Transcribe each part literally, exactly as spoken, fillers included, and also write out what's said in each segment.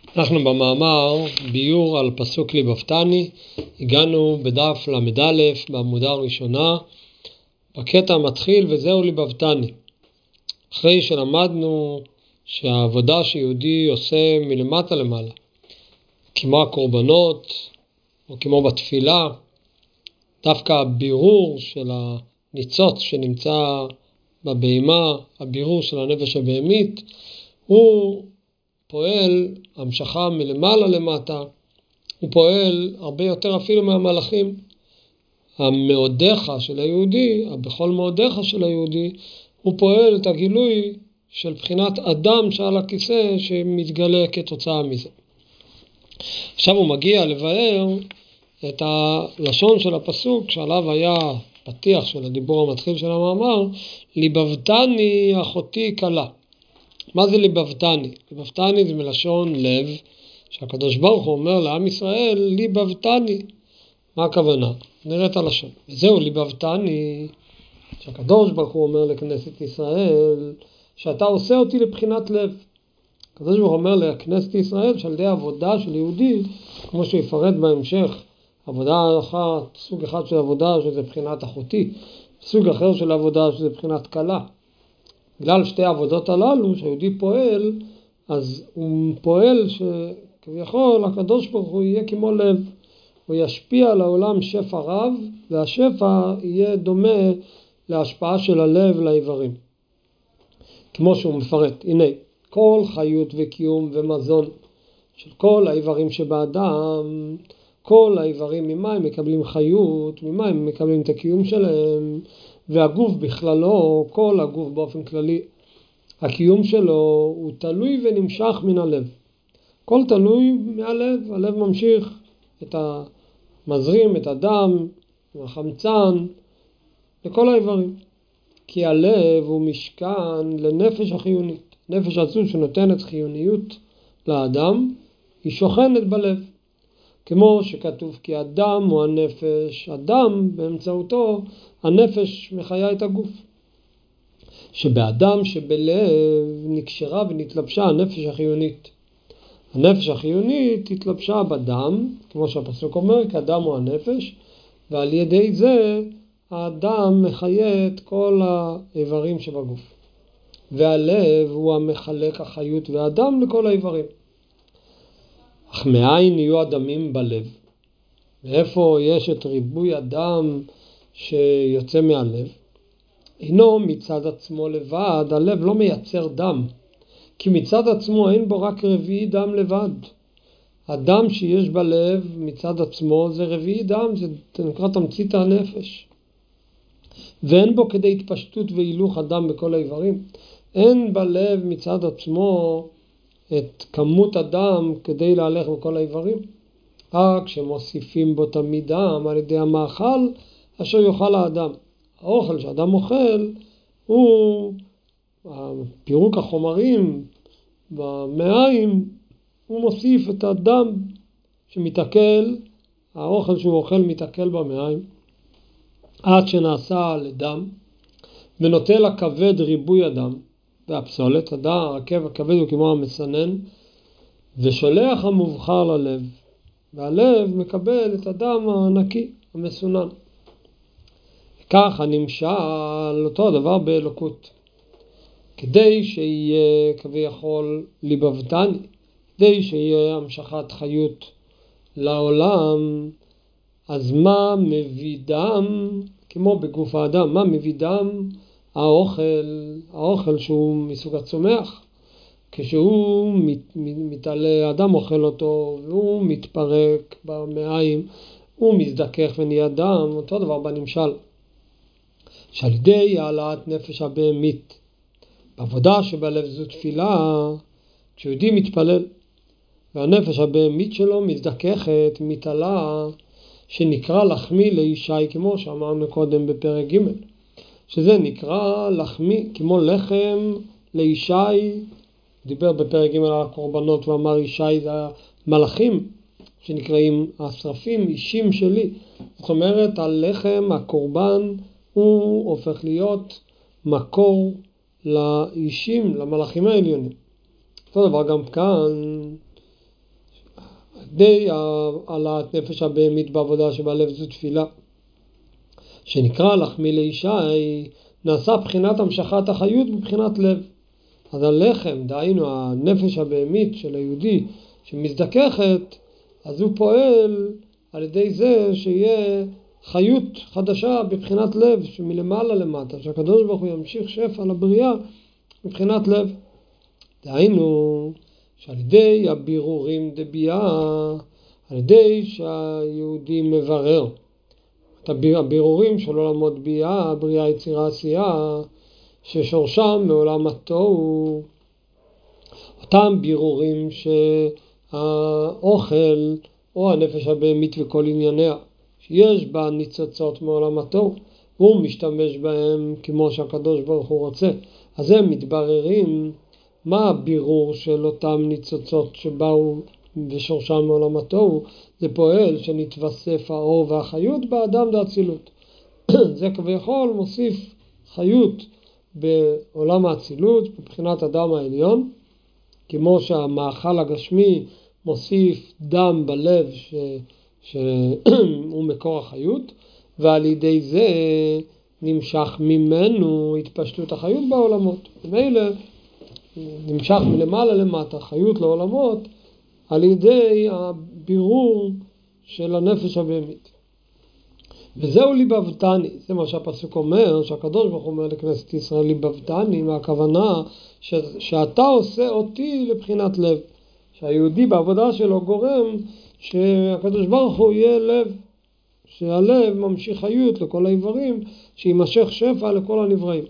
אנחנו במאמר ביור על פסוק ליבבתני, הגענו בדף למד א' בעמודה הראשונה, בקטע המתחיל וזהו ליבבתני. אחרי שלמדנו שהעבודה שיהודי עושה מלמטה למעלה, כמו הקורבנות או כמו בתפילה, דווקא הבירור של הניצוץ שנמצא בבהמה, הבירור של הנפש הבהמית, הוא פועל המשכה מלמעלה למטה, הוא פועל הרבה יותר אפילו מהמלאכים. המאודיך של היהודי, בכל מאודיך של היהודי, הוא פועל את הגילוי של בחינת אדם שעל הכיסא שמתגלה כתוצאה מזה. עכשיו הוא מגיע לבאר את הלשון של הפסוק שעליו היה פתיח של הדיבור המתחיל של המאמר, ליבבתני אחותי קלה. מה זה ליבבתני? ליבבתני זה מלשון לב, שהקדוש ברוך הוא אומר לעם ישראל, ליבבתני. מה הכוונה? נראה את הלשון. וזהו ליבבתני, שהקדוש ברוך הוא אומר לכנסת ישראל, שאתה עושה אותי לבחינת לב. הקדוש ברוך הוא אומר לכנסת ישראל, שעל ידי עבודה של יהודי, כמו שהוא יפרט בהמשך, עבודה אחת, סוג אחד של עבודה שזה בחינת אחותי, סוג אחר של עבודה שזה בחינת קלה. בגלל שתי העבודות הללו שהיהודי פועל, אז הוא פועל שכביכול הקדוש ברוך הוא יהיה כמו לב, הוא ישפיע על העולם שפע רב, והשפע יהיה דומה להשפעה של הלב לאיברים. כמו שהוא מפרט, הנה, כל חיות וקיום ומזון של כל האיברים שבאדם, כל האיברים ממה הם מקבלים חיות, ממה הם מקבלים את הקיום שלהם, והגוף בכללו, כל הגוף באופן כללי, הקיום שלו הוא תלוי ונמשך מן הלב. כל תלוי מהלב, הלב ממשיך את המזרים, את הדם, החמצן, לכל האיברים. כי הלב הוא משכן לנפש החיונית. נפש הזו שנותנת חיוניות לאדם, היא שוכנת בלב. כמו שכתוב כי הדם הוא הנפש, הדם באמצעותו הנפש מחיה את הגוף. שבאדם שבלב נקשרה ונתלבשה הנפש החיונית. הנפש החיונית התלבשה בדם, כמו שהפסוק אומר, כי הדם הוא הנפש, ועל ידי זה האדם מחיה את כל האיברים שבגוף. והלב הוא המחלק החיות והדם לכל האיברים. אך מאין יהיו הדמים בלב? ואיפה יש את ריבוי הדם שיוצא מהלב? אינו מצד עצמו לבד, הלב לא מייצר דם, כי מצד עצמו אין בו רק רביעי דם לבד. הדם שיש בלב מצד עצמו זה רביעי דם, זה נקרא תמצית הנפש. ואין בו כדי התפשטות והילוך הדם בכל האיברים. אין בלב מצד עצמו את כמות הדם כדי להלך בכל האיברים. רק שמוסיפים בו תמיד דם על ידי המאכל אשר יאכל האדם. האוכל שאדם אוכל הוא פירוק החומרים במעיים, הוא מוסיף את הדם שמתעכל, האוכל שהוא אוכל מתעכל במעיים, עד שנעשה לדם, ונוטל הכבד ריבוי הדם, והפסולת, הדם, הרכב הכבד הוא כמו המסנן, ושולח המובחר ללב, והלב מקבל את הדם הנקי, המסונן. כך הנמשל אותו הדבר באלוקות. כדי שיהיה כביכול ליבבתני, כדי שיהיה המשכת חיות לעולם, אז מה מביא דם? כמו בגוף האדם, מה מביא דם? האוכל, האוכל שהוא מסוג הצומח. כשהוא מת, מתעלה, האדם אוכל אותו, והוא מתפרק במעיים, הוא מזדכך ונהיה דם, אותו דבר בנמשל. שעל ידי העלאת נפש הבהמית, בעבודה שבלב זו תפילה, כשיהודי מתפלל, והנפש הבהמית שלו מזדככת, מתעלה, שנקרא לחמי לישי, כמו שאמרנו קודם בפרק ג', שזה נקרא לחמי, כמו לחם לישי, דיבר בפרק ג' על הקורבנות ואמר ישי זה המלאכים, שנקראים השרפים, אישים שלי. זאת אומרת, הלחם, הקורבן, הוא הופך להיות מקור לאישים, למלאכים העליונים. אותו דבר גם כאן, די העלאת נפש הבהמית בעבודה שבלב זו תפילה. שנקרא לחמי לאישה, נעשה בחינת המשכת החיות בבחינת לב. אז הלחם, דהיינו הנפש הבהמית של היהודי שמזדככת, אז הוא פועל על ידי זה שיהיה חיות חדשה בבחינת לב, שמלמעלה למטה, שהקדוש ברוך הוא ימשיך שפע לבריאה בבחינת לב. דהיינו שעל ידי הבירורים דבייה, על ידי שהיהודי מברר את הבירורים של עולמות בייה, בריאה, יצירה, עשייה, ששורשם מעולם התוהו, אותם בירורים שהאוכל או הנפש הבהמית וכל ענייניה, שיש בה ניצוצות מעולם התוהו, הוא משתמש בהם כמו שהקדוש ברוך הוא רוצה. אז הם מתבררים מה הבירור של אותם ניצוצות שבאו ושורשם מעולם התוהו. זה פועל שנתווסף האור והחיות באדם דאצילות. זה כביכול מוסיף חיות בעולם האצילות, בבחינת אדם העליון, כמו שהמאכל הגשמי מוסיף דם בלב ש... שהוא מקור החיות, ועל ידי זה נמשך ממנו התפשטות החיות בעולמות. ומילא נמשך מלמעלה למטה חיות לעולמות על ידי הבירור של הנפש הבהמית. וזהו ליבבתני, זה מה שהפסוק אומר, שהקדוש ברוך הוא אומר לכנסת ישראל ליבבתני, מהכוונה ש... שאתה עושה אותי לבחינת לב, שהיהודי בעבודה שלו גורם שהקדוש ברוך הוא יהיה לב, שהלב ממשיך חיות לכל האיברים, שימשך שפע לכל הנבראים.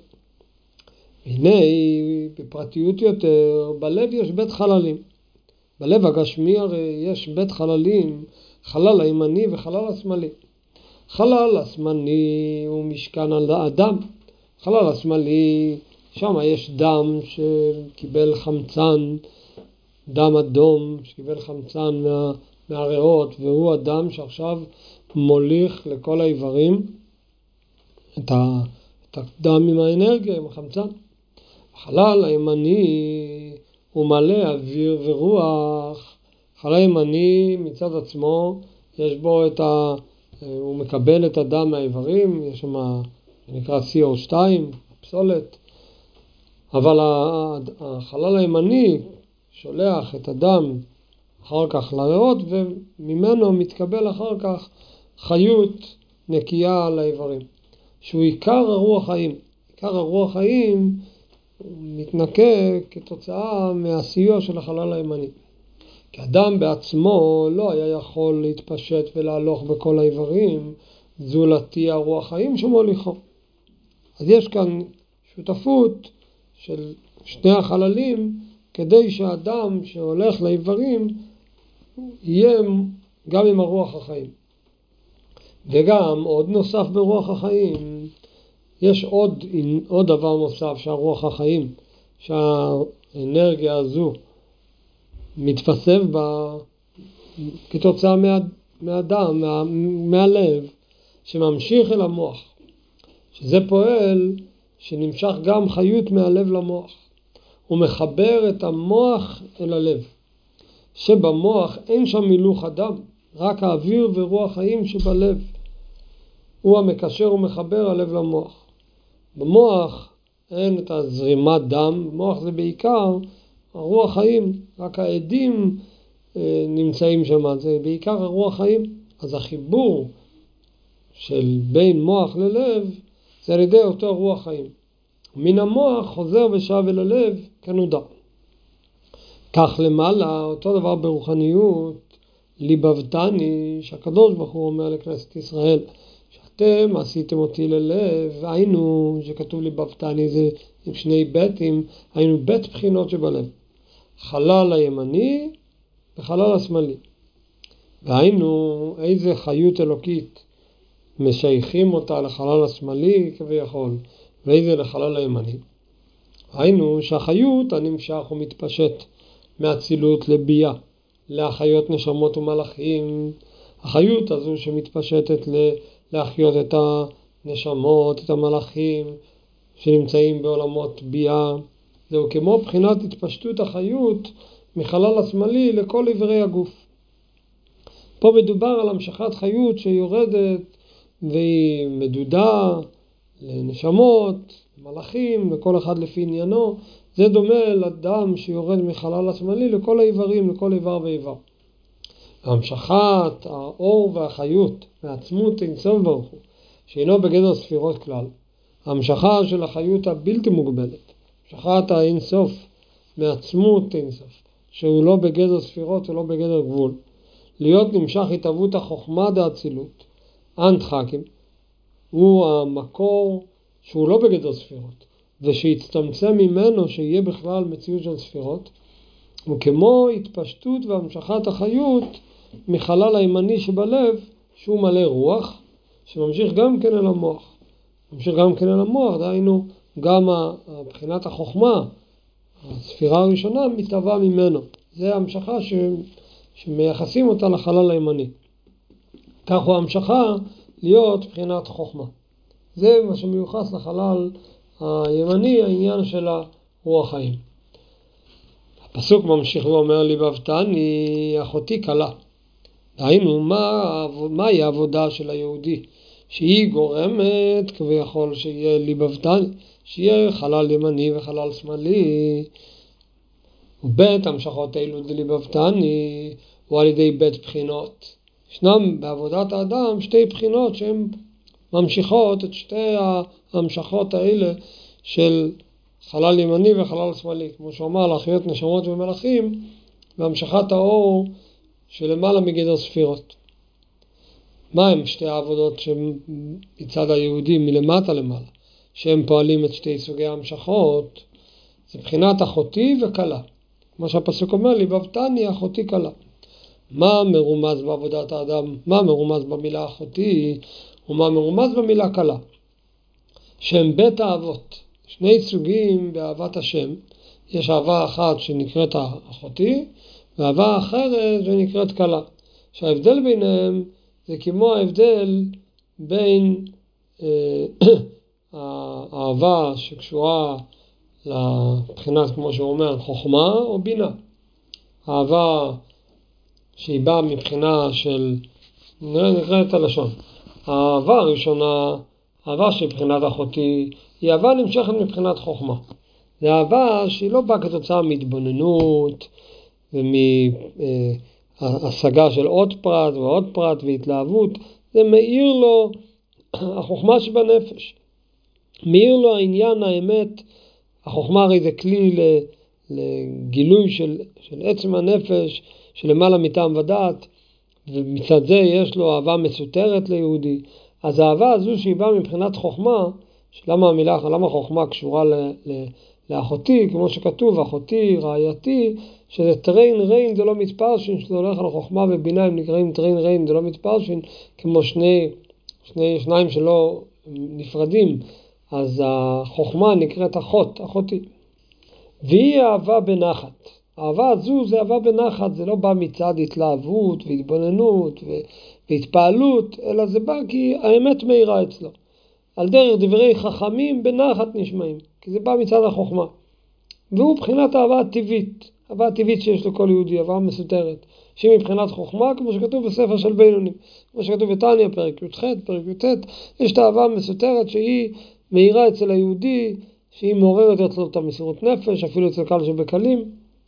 הנה בפרטיות יותר, בלב יש בית חללים. בלב הגשמי הרי יש בית חללים, חלל הימני וחלל השמאלי. חלל השמאלי הוא משכן על האדם. חלל השמאלי, שם יש דם שקיבל חמצן, דם אדום שקיבל חמצן מה, מהריאות, והוא הדם שעכשיו מוליך לכל האיברים את, ה, את הדם עם האנרגיה, עם החמצן. החלל הימני הוא מלא אוויר ורוח. החלל הימני מצד עצמו יש בו את ה... הוא מקבל את הדם מהאיברים, יש שם נקרא סי או שתיים, פסולת. אבל החלל הימני שולח את הדם אחר כך לריאות, וממנו מתקבל אחר כך חיות נקייה לאיברים, שהוא עיקר הרוח חיים. עיקר הרוח חיים מתנקה כתוצאה מהסיוע של החלל הימני. כי אדם בעצמו לא היה יכול להתפשט ולהלוך בכל האיברים, זולתי הרוח חיים שמוליכו. אז יש כאן שותפות של שני החללים, כדי שהאדם שהולך לאיברים יהיה גם עם הרוח החיים. וגם עוד נוסף ברוח החיים, יש עוד, עוד דבר נוסף שהרוח החיים, שהאנרגיה הזו מתווסף בה כתוצאה מה, מהדם, מה, מהלב, שממשיך אל המוח. שזה פועל שנמשך גם חיות מהלב למוח. הוא מחבר את המוח אל הלב. שבמוח אין שם מילוך הדם, רק האוויר ורוח חיים שבלב. הוא המקשר ומחבר הלב למוח. במוח אין את הזרימת דם, במוח זה בעיקר הרוח חיים, רק העדים אה, נמצאים שם, זה בעיקר הרוח חיים. אז החיבור של בין מוח ללב זה על ידי אותו רוח חיים. מן המוח חוזר ושב אל הלב כנודע. כך למעלה, אותו דבר ברוחניות, ליבבתני, שהקדוש ברוך הוא אומר לכנסת ישראל, שאתם עשיתם אותי ללב, היינו, שכתוב ליבבתני זה עם שני ביתים, היינו בית בחינות שבלב. חלל הימני וחלל השמאלי. והיינו איזה חיות אלוקית משייכים אותה לחלל השמאלי כביכול, ואיזה לחלל הימני. היינו שהחיות הנמשך ומתפשט מהצילות לבייה, להחיות נשמות ומלאכים. החיות הזו שמתפשטת להחיות את הנשמות, את המלאכים שנמצאים בעולמות בייה, זהו כמו בחינת התפשטות החיות מחלל השמאלי לכל עברי הגוף. פה מדובר על המשכת חיות שיורדת והיא מדודה לנשמות, מלאכים, לכל אחד לפי עניינו. זה דומה לדם שיורד מחלל השמאלי לכל האיברים, לכל איבר ואיבר. המשכת האור והחיות מעצמות אין סוף ברוך הוא, שאינו בגדר ספירות כלל. המשכה של החיות הבלתי מוגבלת, המשכת האין סוף מעצמות אין סוף, שהוא לא בגדר ספירות ולא בגדר גבול. להיות נמשך התאבות החוכמה דאצילות, אנט חכים, הוא המקור שהוא לא בגדר ספירות, ושיצטמצם ממנו שיהיה בכלל מציאות של ספירות, וכמו התפשטות והמשכת החיות מחלל הימני שבלב, שהוא מלא רוח, שממשיך גם כן אל המוח. ממשיך גם כן אל המוח, דהיינו גם מבחינת החוכמה, הספירה הראשונה מתהווה ממנו. זה המשכה ש... שמייחסים אותה לחלל הימני. כך הוא המשכה להיות מבחינת חוכמה. זה מה שמיוחס לחלל הימני, העניין של הרוח חיים. הפסוק ממשיך ואומר ליבבתני אחותי קלה. דהיינו, מה, מהי העבודה של היהודי? שהיא גורמת כביכול שיהיה ליבבתני, שיהיה חלל ימני וחלל שמאלי. ובית המשכות אלו דליבבתני הוא על ידי בית בחינות. ישנם בעבודת האדם שתי בחינות שהן ממשיכות את שתי ההמשכות האלה של חלל ימני וחלל שמאלי. כמו שאומר, להחיות נשמות ומלאכים, והמשכת האור שלמעלה מגדר ספירות. מה הם שתי העבודות שמצד היהודי מלמטה למעלה, שהם פועלים את שתי סוגי ההמשכות? זה בחינת אחותי וקלה. כמו שהפסוק אומר, ליבבתני אחותי קלה. מה מרומז בעבודת האדם? מה מרומז במילה אחותי? ומה מרומז במילה קלה? שהם בית האהבות. שני סוגים באהבת השם. יש אהבה אחת שנקראת אחותי, ואהבה אחרת שנקראת קלה. שההבדל ביניהם זה כמו ההבדל בין אה, האהבה שקשורה לבחינת, כמו שהוא אומר, חוכמה או בינה. האהבה שהיא באה מבחינה של, נראה, נקרא את הלשון. האהבה הראשונה, האהבה שהיא מבחינת אחותי, היא אהבה נמשכת מבחינת חוכמה. זה אהבה שהיא לא באה כתוצאה מהתבוננות ומהשגה של עוד פרט ועוד פרט והתלהבות. זה מאיר לו החוכמה שבנפש. מאיר לו העניין, האמת. החוכמה הרי זה כלי לגילוי של, של עצם הנפש, שלמעלה מטעם ודעת, ומצד זה יש לו אהבה מסותרת ליהודי. אז האהבה הזו שהיא באה מבחינת חוכמה, שלמה המילה, למה חוכמה קשורה ל, ל, לאחותי, כמו שכתוב, אחותי, רעייתי, שזה טריין ריין זה לא מתפרשין, שזה הולך על חוכמה ובינה, הם נקראים טריין ריין זה לא מתפרשין, כמו שני, שני, שניים שלא נפרדים, אז החוכמה נקראת אחות, אחותי. והיא אהבה בנחת. האהבה הזו זה אהבה בנחת, זה לא בא מצד התלהבות והתבוננות והתפעלות, אלא זה בא כי האמת מאירה אצלו. על דרך דברי חכמים בנחת נשמעים, כי זה בא מצד החוכמה. והוא מבחינת אהבה טבעית, אהבה טבעית שיש לכל יהודי, אהבה מסותרת, שהיא מבחינת חוכמה, כמו שכתוב בספר של בינונים, כמו שכתוב בתניא, פרק י"ח, פרק י"ט, יש את האהבה מסותרת שהיא מאירה אצל היהודי, שהיא מעוררת אצלו את המסירות נפש, אפילו אצל קל שבקלים.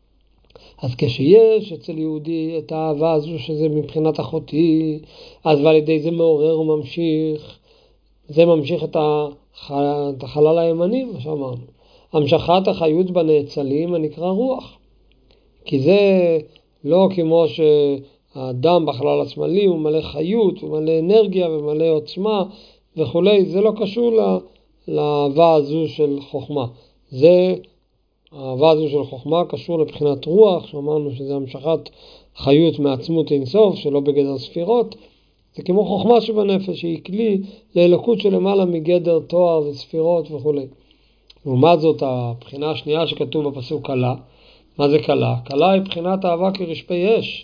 אז כשיש אצל יהודי את האהבה הזו שזה מבחינת אחותי, אז ועל ידי זה מעורר וממשיך, זה ממשיך את, הח... את החלל הימני, מה שאמרנו. המשכת החיות בנאצלים הנקרא רוח. כי זה לא כמו שהאדם בחלל השמאלי הוא מלא חיות, הוא מלא אנרגיה ומלא עוצמה וכו'. זה לא קשור לה... לאהבה הזו של חוכמה. זה, האהבה הזו של חוכמה קשור לבחינת רוח, שאמרנו שזה המשכת חיות מעצמות אינסוף, שלא בגדר ספירות. זה כמו חוכמה שבנפש, שהיא כלי לאלוקות שלמעלה מגדר תואר וספירות וכו'. לעומת זאת, הבחינה השנייה שכתוב בפסוק קלה. מה זה קלה? קלה היא בחינת אהבה כרשפי אש.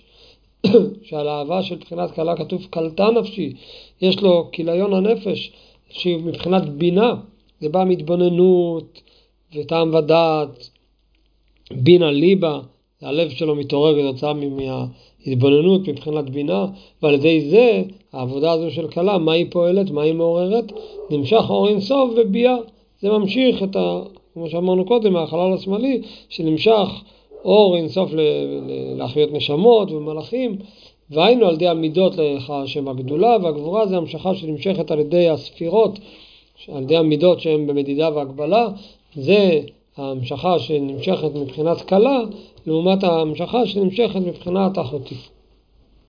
שעל האהבה של בחינת קלה כתוב קלתה נפשי. יש לו כיליון הנפש, שהיא מבחינת בינה, זה בא מתבוננות וטעם ודעת, בינה ליבה, הלב שלו מתעורר כתוצאה מההתבוננות מבחינת בינה, ועל ידי זה, העבודה הזו של כלה, מה היא פועלת, מה היא מעוררת, נמשך אור אין סוף וביאה. זה ממשיך את ה... כמו שאמרנו קודם, מהחלל השמאלי, שנמשך אור אין סוף להחיות נשמות ומלאכים, והיינו על ידי המידות לך השם הגדולה, והגבורה זה המשכה שנמשכת על ידי הספירות, על ידי המידות שהן במדידה והגבלה, זה המשכה שנמשכת מבחינת כלה, לעומת המשכה שנמשכת מבחינת אחותי.